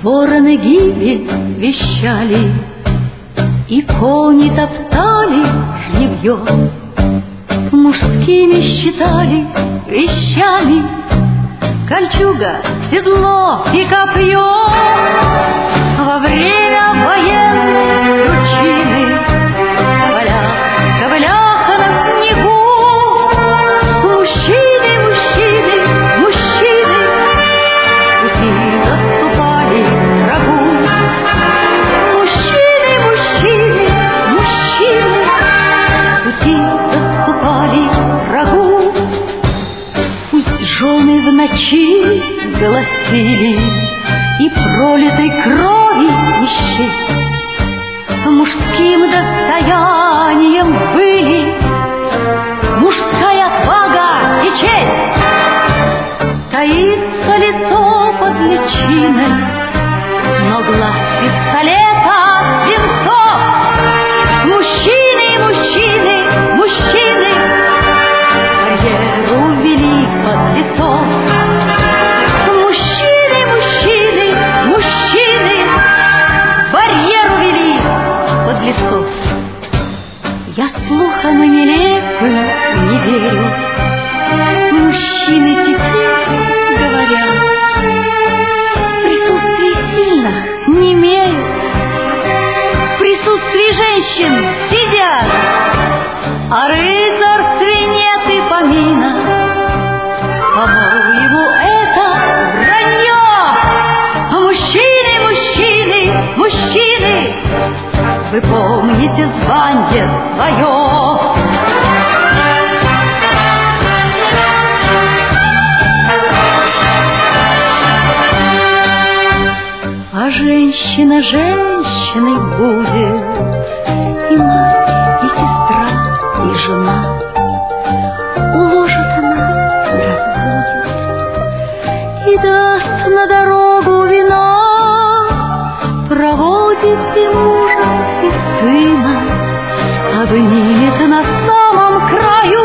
Вороны гибель вещали, и кони топтали жневье. Мужскими считали вещами кольчуга, седло и копье. Во время военной кручины в полях, ковылях на снегу мужчины, мужчины, мужчины пути заступали врагу. Мужчины, мужчины, мужчины пути заступали врагу. Пусть жены в ночи голосили и пролитой крови не счесть, мужским достоянием были мужская отвага и честь. Таится лицо под личиной, но глаз пистолета свинцов. Мужчины, мужчины, мужчины карьеру вели под лицом. Мужчины, мужчины, мужчины барьеру вели под лицом. Я слухам нелепым не верю. Мужчины теперь говорят, в присутствии сильных немеют, в присутствии женщин сидят, о рыцарстве нет и помина. По-моему, это вранье. Мужчины, мужчины, мужчины, вы помните звание свое. А женщина женщиной будет, и мать, и сестра, и жена. Уложит она, разбудит и даст на дорогу вина, проводит и мужа, и сына, обнимет на самом краю